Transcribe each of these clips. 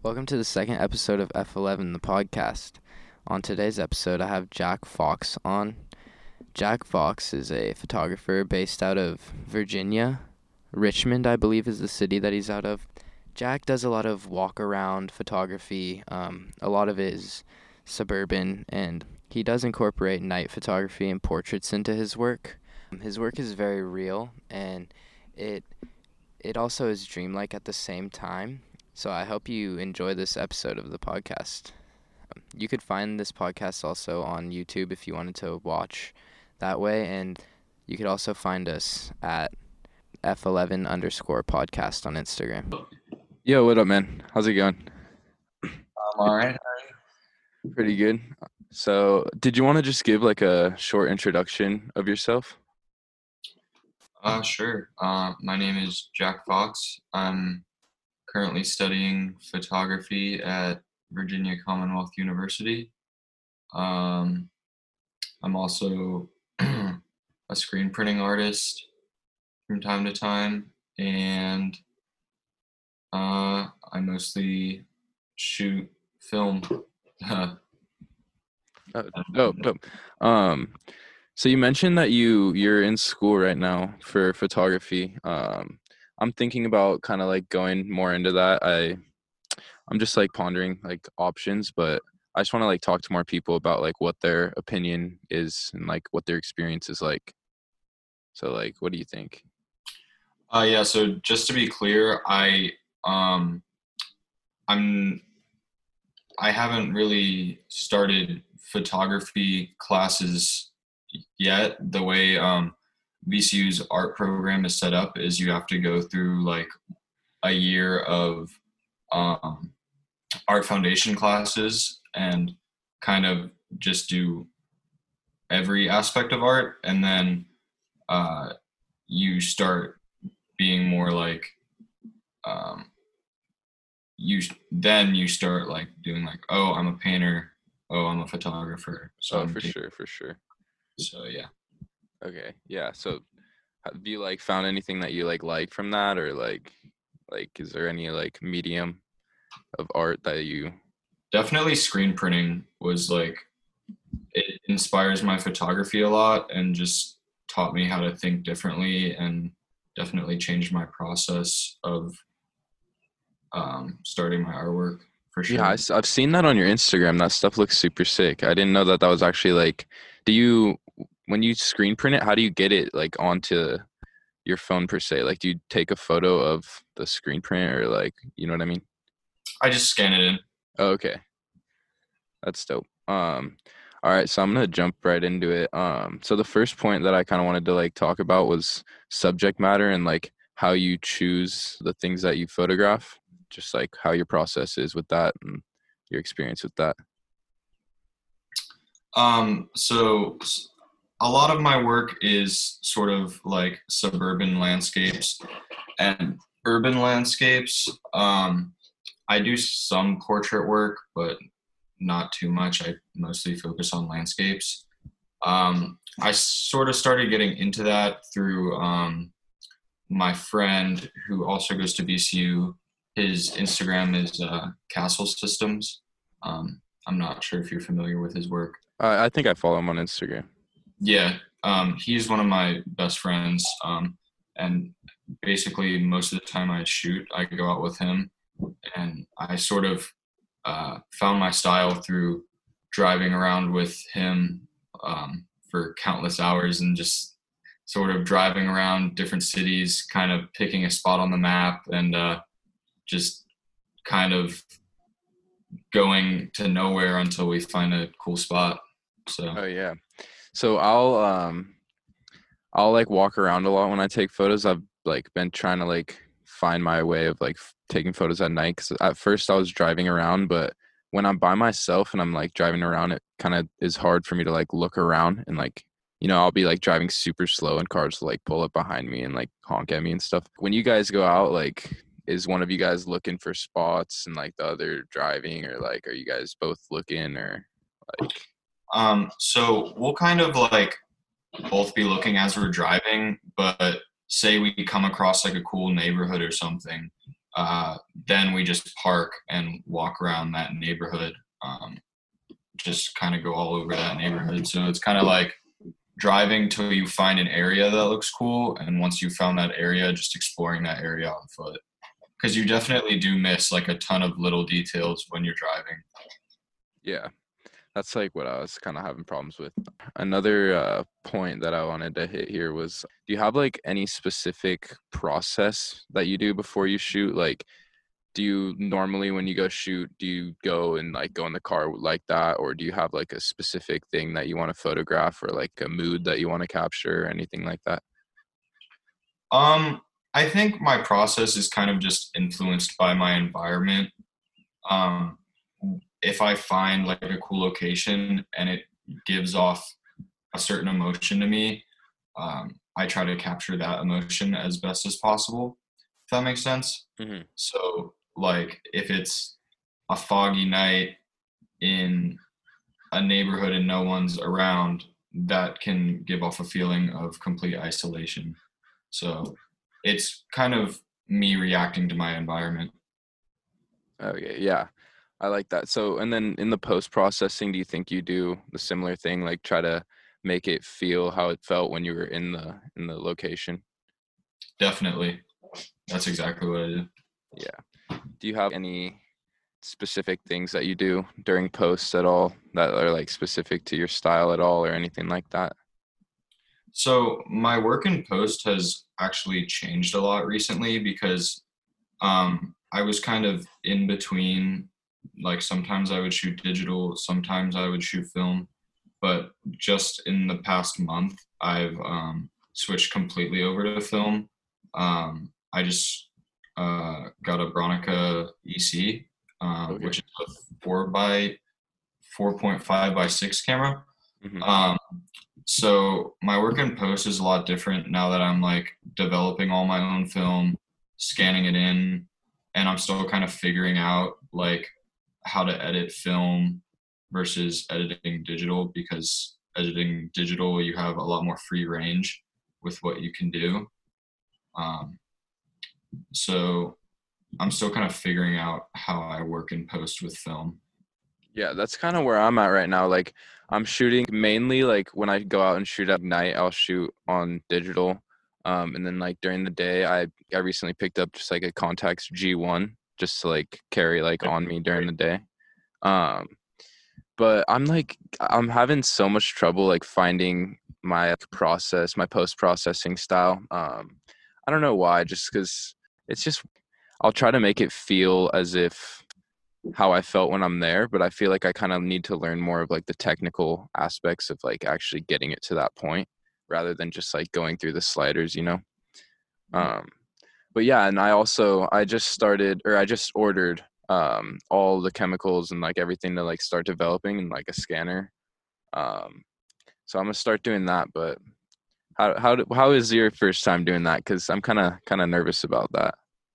Welcome to the second episode of F11, the podcast. On today's episode, I have Jack Fox on. Jack Fox is a photographer based out of Virginia. Richmond, I believe, is the city that he's out of. Jack does a lot of walk-around photography. A lot of it is suburban, and he does incorporate night photography and portraits into his work. His work is very real, and it also is dreamlike at the same time. So I hope you enjoy this episode of the podcast. You could find this podcast also on YouTube if you wanted to watch that way, and you could also find us at F11_podcast on Instagram. Yo, what up, man? How's it going? I'm all right. Pretty good. So, did you want to just give like a short introduction of yourself? Sure. My name is Jack Fox. I'm currently studying photography at Virginia Commonwealth University. I'm also a screen printing artist from time to time, and I mostly shoot film. Dope. So you mentioned that you're in school right now for photography. I'm thinking about kind of like going more into that. I'm just like pondering like options, but I just want to like talk to more people about like what their opinion is and like what their experience is like. So like, what do you think? Yeah. So just to be clear, um, I'm I haven't really started photography classes yet. The way VCU's art program is set up is you have to go through like a year of um, art foundation classes and kind of just do every aspect of art, and then you start being more like um, you start like doing like, oh, I'm a painter, oh, I'm a photographer, so Oh, for sure. So yeah. Okay, yeah. So have you like found anything that you like from that, or like is there any like medium of art that you? Definitely screen printing was like, it inspires my photography a lot and just taught me how to think differently, and definitely changed my process of starting my artwork for Yeah, sure. I've seen that on your Instagram. That stuff looks super sick. I didn't know that that was actually like, do you, when you screen print it, how do you get it like onto your phone per se? Like, do you take a photo of the screen print or like, you know what I mean? I just scan it in. Oh, okay. That's dope. All right, so I'm gonna jump right into it. So the first point that I kind of wanted to like talk about was subject matter and like how you choose the things that you photograph, just like how your process is with that and your experience with that. So a lot of my work is sort of like suburban landscapes and urban landscapes. I do some portrait work, but not too much. I mostly focus on landscapes. I sort of started getting into that through my friend who also goes to VCU. His Instagram is Castle Systems. I'm not sure if you're familiar with his work. I think I follow him on Instagram. Yeah, he's one of my best friends, and basically most of the time I shoot, I go out with him, and I sort of found my style through driving around with him for countless hours and just sort of driving around different cities, kind of picking a spot on the map, and just kind of going to nowhere until we find a cool spot. So. Oh yeah. So I'll like walk around a lot when I take photos. I've like been trying to like find my way of like taking photos at night, because at first I was driving around, but when I'm by myself and I'm like driving around, it kind of is hard for me to like look around and like, I'll be like driving super slow and cars will like pull up behind me and like honk at me and stuff. When you guys go out, like, is one of you guys looking for spots and like the other driving, or like are you guys both looking, or like? So we'll kind of like both be looking as we're driving, but say we come across like a cool neighborhood or something, then we just park and walk around that neighborhood, just kind of go all over that neighborhood. So it's kind of like driving till you find an area that looks cool, and once you found that area, just exploring that area on foot, because you definitely do miss like a ton of little details when you're driving. Yeah, that's like what I was kind of having problems with. Another point that I wanted to hit here was, do you have like any specific process that you do before you shoot? Like, do you normally, when you go shoot, do you go and like go in the car like that, or do you have like a specific thing that you want to photograph, or like a mood that you want to capture, or anything like that? I think my process is kind of just influenced by my environment. Um, if I find like a cool location and it gives off a certain emotion to me, I try to capture that emotion as best as possible, if that makes sense. Hmm. So, like, if it's a foggy night in a neighborhood and no one's around, that can give off a feeling of complete isolation. So, it's kind of me reacting to my environment. Okay, yeah, I like that. So, and then in the post processing, do you think you do the similar thing, like try to make it feel how it felt when you were in the location? Definitely. That's exactly what I do. Yeah. Do you have any specific things that you do during posts at all that are like specific to your style at all, or anything like that? So my work in post has actually changed a lot recently because I was kind of in between. Like sometimes I would shoot digital, sometimes I would shoot film. But just in the past month, I've switched completely over to film. I just got a Bronica EC, Okay. which is a 4.5 by 6 camera. Hmm. Um, so my work in post is a lot different now that I'm like developing all my own film, scanning it in, and I'm still kind of figuring out like how to edit film versus editing digital, because editing digital you have a lot more free range with what you can do. Um, so I'm still kind of figuring out how I work in post with film. Yeah, that's kind of where I'm at right now. Like, I'm shooting mainly like when I go out and shoot at night, I'll shoot on digital. And then like during the day, I recently picked up just like a Contax G1 just to like carry like on me during the day. Um, but I'm having so much trouble like finding my process, my post processing style. I don't know why, just because it's just, I'll try to make it feel as if how I felt when I'm there, but I feel like I kind of need to learn more of like the technical aspects of like actually getting it to that point rather than just like going through the sliders, you know? Um, but yeah, and I just started, or I just ordered all the chemicals and like everything to like start developing and like a scanner. Um, so I'm gonna start doing that. But how is your first time doing that? Because I'm kind of nervous about that.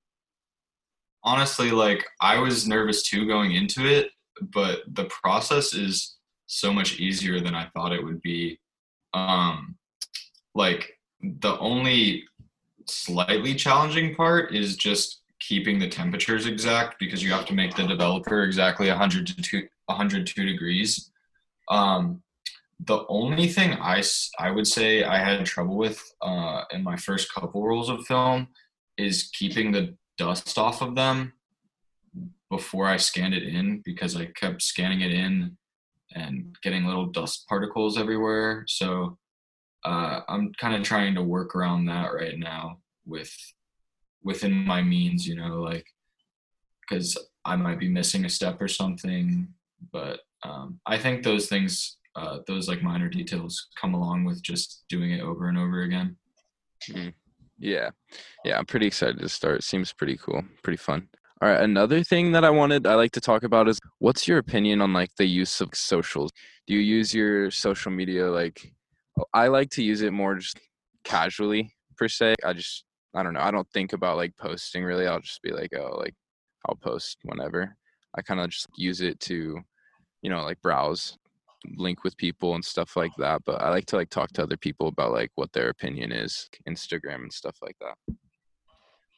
Honestly, like I was nervous too going into it, but the process is so much easier than I thought it would be. Um, like the only slightly challenging part is just keeping the temperatures exact, because you have to make the developer exactly 102 degrees. Um, the only thing I would say I had trouble with in my first couple rolls of film is keeping the dust off of them before I scanned it in, because I kept scanning it in and getting little dust particles everywhere. So I'm kind of trying to work around that right now with within my means, like because I might be missing a step or something. But I think those things, those like minor details, come along with just doing it over and over again. Mm. Yeah. Yeah, I'm pretty excited to start. Seems pretty cool, pretty fun. All right, another thing that I like to talk about is, what's your opinion on like the use of socials? Do you use your social media like, I like to use it more just casually per se. I don't know. I don't think about like posting really. I'll just be like, oh, like I'll post whenever. I kind of just use it to, like browse, link with people and stuff like that. But I like to like talk to other people about like what their opinion is, Instagram and stuff like that.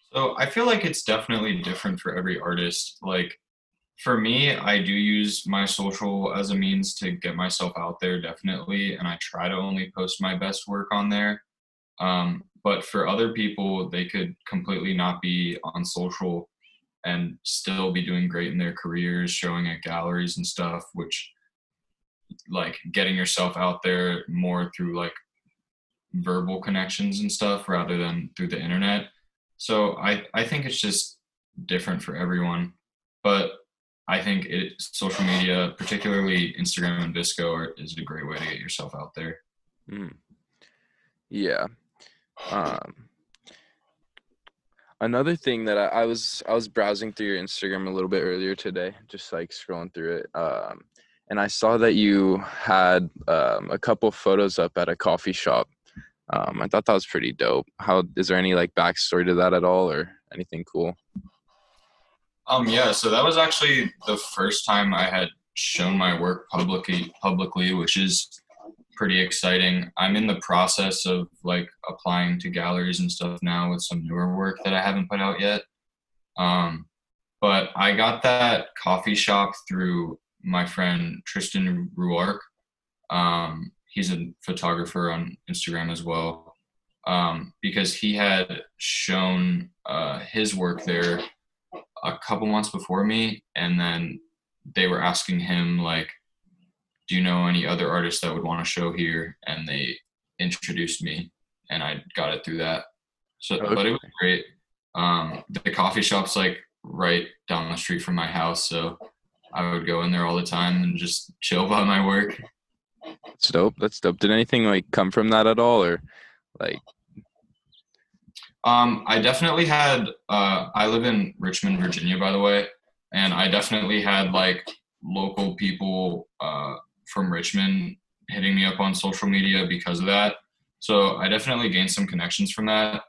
So I feel like it's definitely different for every artist. Like for me, I do use my social as a means to get myself out there, definitely, and I try to only post my best work on there. But for other people, they could completely not be on social and still be doing great in their careers, showing at galleries and stuff, which like getting yourself out there more through like verbal connections and stuff rather than through the internet. So I think it's just different for everyone. But I think social media, particularly Instagram and Visco, is a great way to get yourself out there. Mm. Yeah. Um, Another thing that I was browsing through your Instagram a little bit earlier today, just like scrolling through it, and I saw that you had a couple photos up at a coffee shop. I thought that was pretty dope. How is there any like backstory to that at all, or anything cool? Yeah, so that was actually the first time I had shown my work publicly, which is pretty exciting. I'm in the process of like applying to galleries and stuff now with some newer work that I haven't put out yet. Um, but I got that coffee shop through my friend Tristan Ruark. He's a photographer on Instagram as well. Because he had shown his work there a couple months before me, and then they were asking him like, do you know any other artists that would want to show here? And they introduced me, and I got it through that. So but it Okay. was great. The coffee shop's like right down the street from my house, so I would go in there all the time and just chill by my work. That's dope. That's dope. Did anything like come from that at all, or like? I definitely had. I live in Richmond, Virginia, by the way, and I definitely had like local people from Richmond hitting me up on social media because of that. So I definitely gained some connections from that,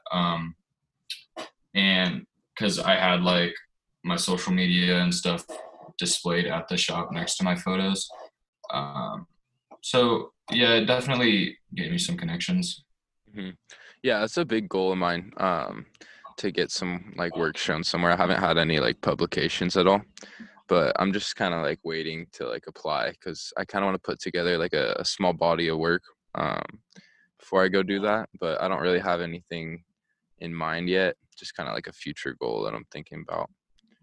and because I had like my social media and stuff displayed at the shop next to my photos. Um, so yeah, it definitely gave me some connections. Mhm. Yeah, that's a big goal of mine. To get some like work shown somewhere. I haven't had any like publications at all, but I'm just kind of like waiting to like apply because I kind of want to put together like a small body of work um, before I go do that. But I don't really have anything in mind yet. Just kind of like a future goal that I'm thinking about.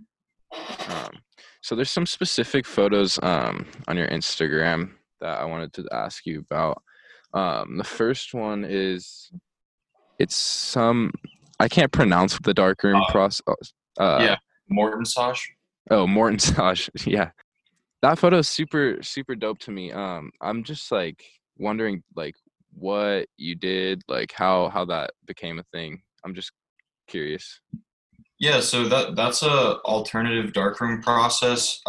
Um, so there's some specific photos on your Instagram that I wanted to ask you about. The first one is it's some I can't pronounce the darkroom Uh, process. Uh, yeah, Morton Sosh. oh, Morton Tosh. Yeah, that photo is super super dope to me. I'm just like wondering like what you did, like how that became a thing. I'm just curious. Yeah, so that's a alternative darkroom process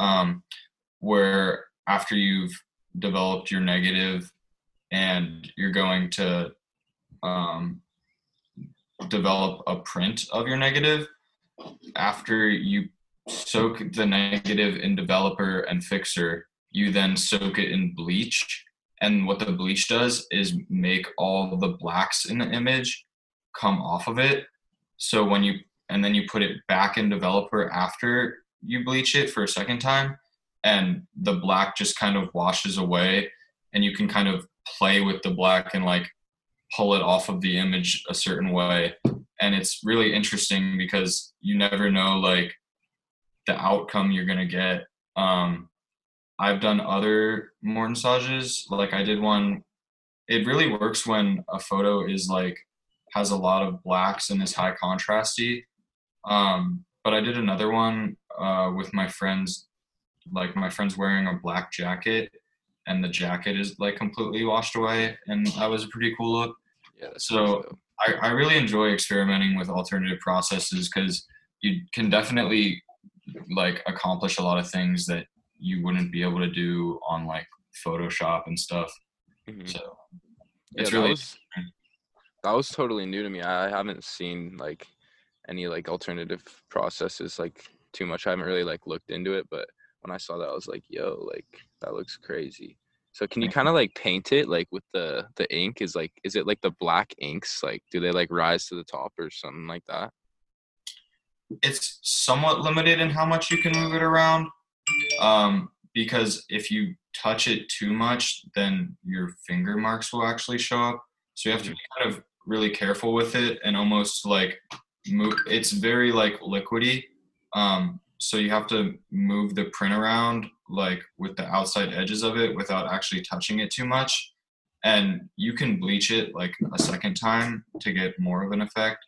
where after you've developed your negative and you're going to um, develop a print of your negative, after you soak the negative in developer and fixer, you then soak it in bleach. And what the bleach does is make all the blacks in the image come off of it. So when you and then you put it back in developer after you bleach it for a second time, and the black just kind of washes away, and you can kind of play with the black and like pull it off of the image a certain way. And it's really interesting because you never know like the outcome you're gonna get. I've done other mortasages, like I did one. It really works when a photo is like has a lot of blacks and is high contrasty. But I did another one with my friends, like my friend's wearing a black jacket and the jacket is like completely washed away, and that was a pretty cool look. Yeah, that sounds So dope. I really enjoy experimenting with alternative processes because you can definitely like accomplish a lot of things that you wouldn't be able to do on like Photoshop and stuff. Hmm. So Yeah, it's that really was that was totally new to me. I haven't seen like any like alternative processes like too much. I haven't really like looked into it, but when I saw that, I was like, "Yo, like that looks crazy." So can you kind of like paint it like with the ink? Is it like the black inks? Like, do they like rise to the top or something like that? it's somewhat limited in how much you can move it around. Because if you touch it too much, then your finger marks will actually show up. So you have to be kind of really careful with it and almost like move. It's very like liquidy. So you have to move the print around like with the outside edges of it without actually touching it too much. And you can bleach it like a second time to get more of an effect.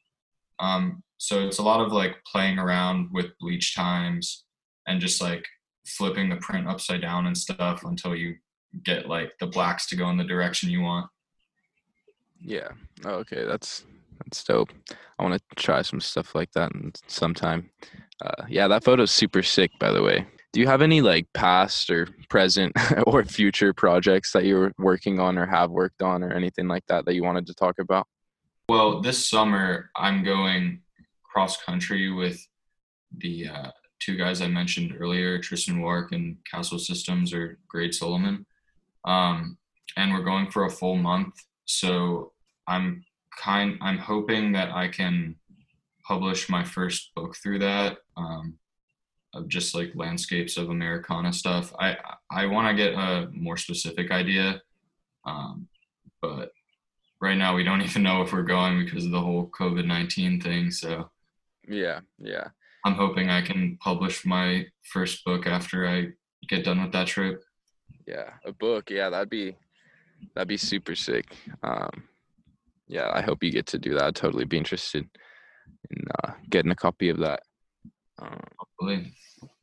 So it's a lot of like playing around with bleach times and just like flipping the print upside down and stuff until you get like the blacks to go in the direction you want. Yeah. Oh, okay, that's dope. I want to try some stuff like that sometime. Yeah, that photo's super sick, by the way. Do you have any like past or present or future projects that you're working on or have worked on or anything like that that you wanted to talk about? Well, this summer I'm going cross country with the two guys I mentioned earlier, Tristan Warwick and Castle Systems or Grade Solomon. And we're going for a full month. So I'm hoping that I can publish my first book through that, of just like landscapes of Americana stuff. I want to get a more specific idea, but right now we don't even know if we're going because of the whole COVID-19 thing. So Yeah, yeah. I'm hoping I can publish my first book after I get done with that trip. Yeah, a book. Yeah, that'd be super sick. Yeah, I hope you get to do that. I'd totally be interested in getting a copy of that. Um, Hopefully.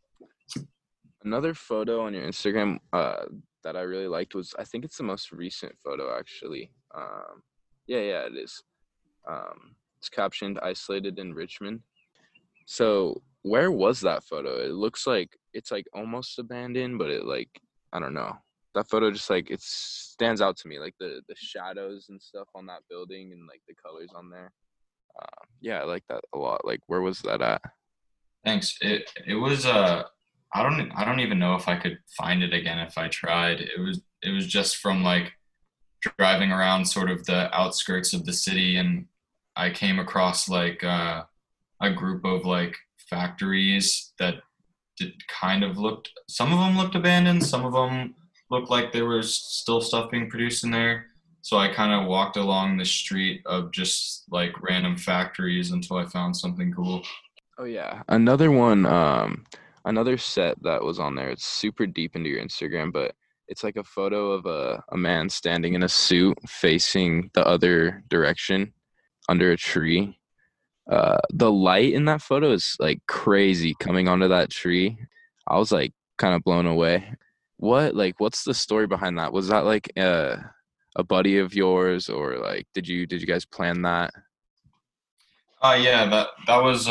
Another photo on your Instagram that I really liked was, I think it's the most recent photo actually. Yeah, it is. It's captioned "Isolated in Richmond." So where was that photo? It looks like it's like almost abandoned, but it like, I don't know. That photo just like it stands out to me, like the shadows and stuff on that building and like the colors on there. Yeah, I like that a lot. Like, where was that at? Thanks. It was I don't even know if I could find it again if I tried. It was just from like driving around sort of the outskirts of the city, and I came across like a group of like factories that did kind of looked, some of them looked abandoned, some of them looked like there was still stuff being produced in there. So I kind of walked along the street of just like random factories until I found something cool. Oh yeah, another one. Another set that was on there. It's super deep into your Instagram, but it's like a photo of a man standing in a suit facing the other direction under a tree. The light in that photo is like crazy coming onto that tree. I was like kind of blown away. What's the story behind that? Was that like a buddy of yours, or like did you guys plan that? Yeah, that was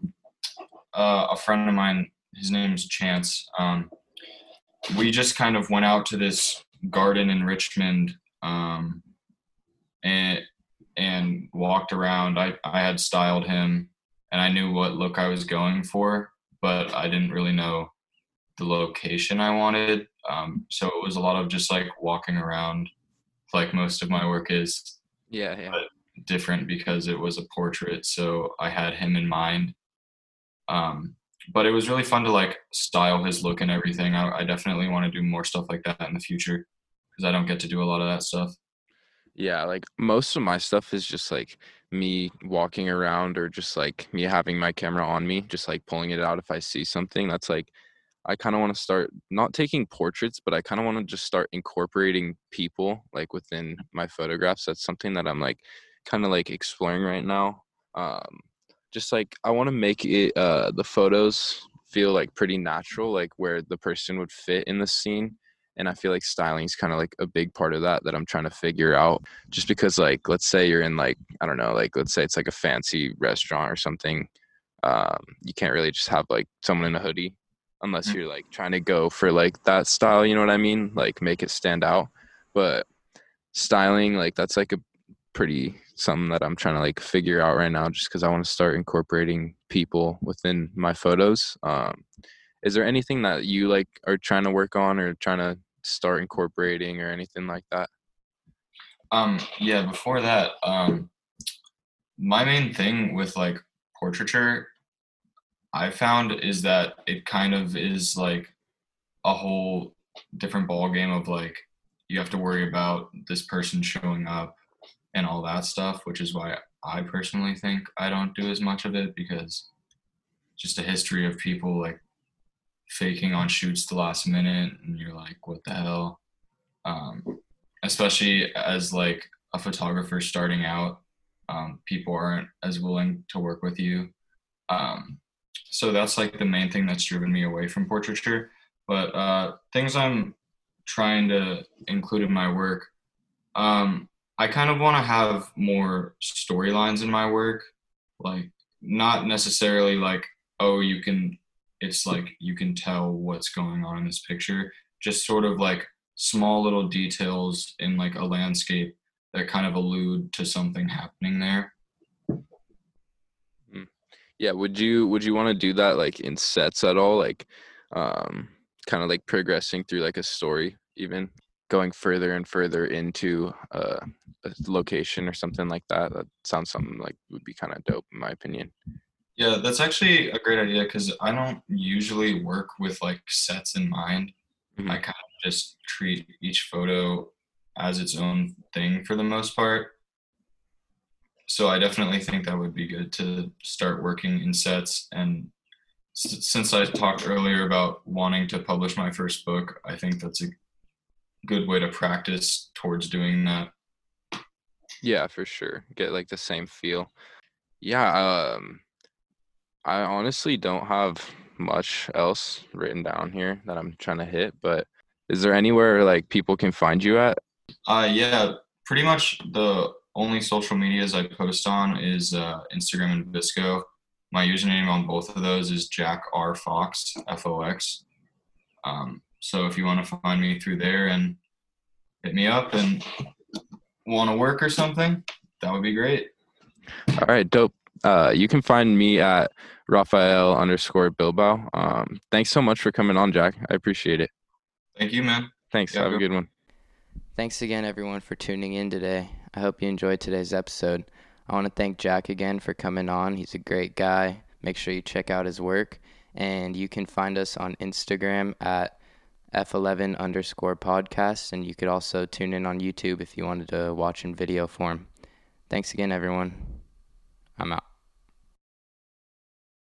a friend of mine. His name's Chance. We just kind of went out to this garden in Richmond, and walked around. I had styled him, and I knew what look I was going for, but I didn't really know the location I wanted. So it was a lot of just like walking around, like most of my work is, Yeah, yeah. but different because it was a portrait. So I had him in mind. But it was really fun to like style his look and everything. I definitely want to do more stuff like that in the future because I don't get to do a lot of that stuff. Yeah, like most of my stuff is just like me walking around or just like me having my camera on me, just like pulling it out if I see something. That's like I kind of want to start not taking portraits, but I kind of want to just start incorporating people like within my photographs. That's something that I'm like kind of like exploring right now. Um, just like I want to make it the photos feel like pretty natural, like where the person would fit in the scene. And I feel like styling is kind of like a big part of that I'm trying to figure out. Just because like let's say you're in like I don't know, like let's say it's like a fancy restaurant or something. You can't really just have like someone in a hoodie unless you're like trying to go for like that style, you know what I mean? Like make it stand out. But styling, like that's like a pretty something that I'm trying to like figure out right now just because I want to start incorporating people within my photos. Is there anything that you like are trying to work on or trying to start incorporating or anything like that? Yeah, before that, my main thing with like portraiture, I found is that it kind of is like a whole different ball game of like you have to worry about this person showing up and all that stuff, which is why I personally think I don't do as much of it, because just a history of people like faking on shoots the last minute, and you're like, what the hell? Um, Especially as like a photographer starting out, people aren't as willing to work with you. Um, so that's like the main thing that's driven me away from portraiture. But things I'm trying to include in my work, I kind of want to have more storylines in my work, like not necessarily like, oh, it's like you can tell what's going on in this picture, just sort of like small little details in like a landscape that kind of allude to something happening there. Yeah, would you want to do that like in sets at all? Like kind of like progressing through like a story, even going further and further into a location or something like that. That sounds something like would be kind of dope in my opinion. Yeah, that's actually a great idea because I don't usually work with like sets in mind. I Mhm. kind of just treat each photo as its own thing for the most part. So I definitely think that would be good to start working in sets. And since I talked earlier about wanting to publish my first book, I think that's a good way to practice towards doing that. Yeah, for sure. Get like the same feel. Yeah, I honestly don't have much else written down here that I'm trying to hit, but is there anywhere like people can find you at? Yeah, pretty much the only social medias I post on is Instagram and Visco. My username on both of those is Jack R Fox FOX. So if you want to find me through there and hit me up and want to work or something, that would be great. All right, dope. You can find me at Rafael_Bilbao. Thanks so much for coming on, Jack. I appreciate it. Thank you, man. Thanks. Yeah, Have a good one. Thanks again, everyone, for tuning in today. I hope you enjoyed today's episode. I want to thank Jack again for coming on. He's a great guy. Make sure you check out his work. And you can find us on Instagram at F11_podcast. And you could also tune in on YouTube if you wanted to watch in video form. Thanks again, everyone. I'm out.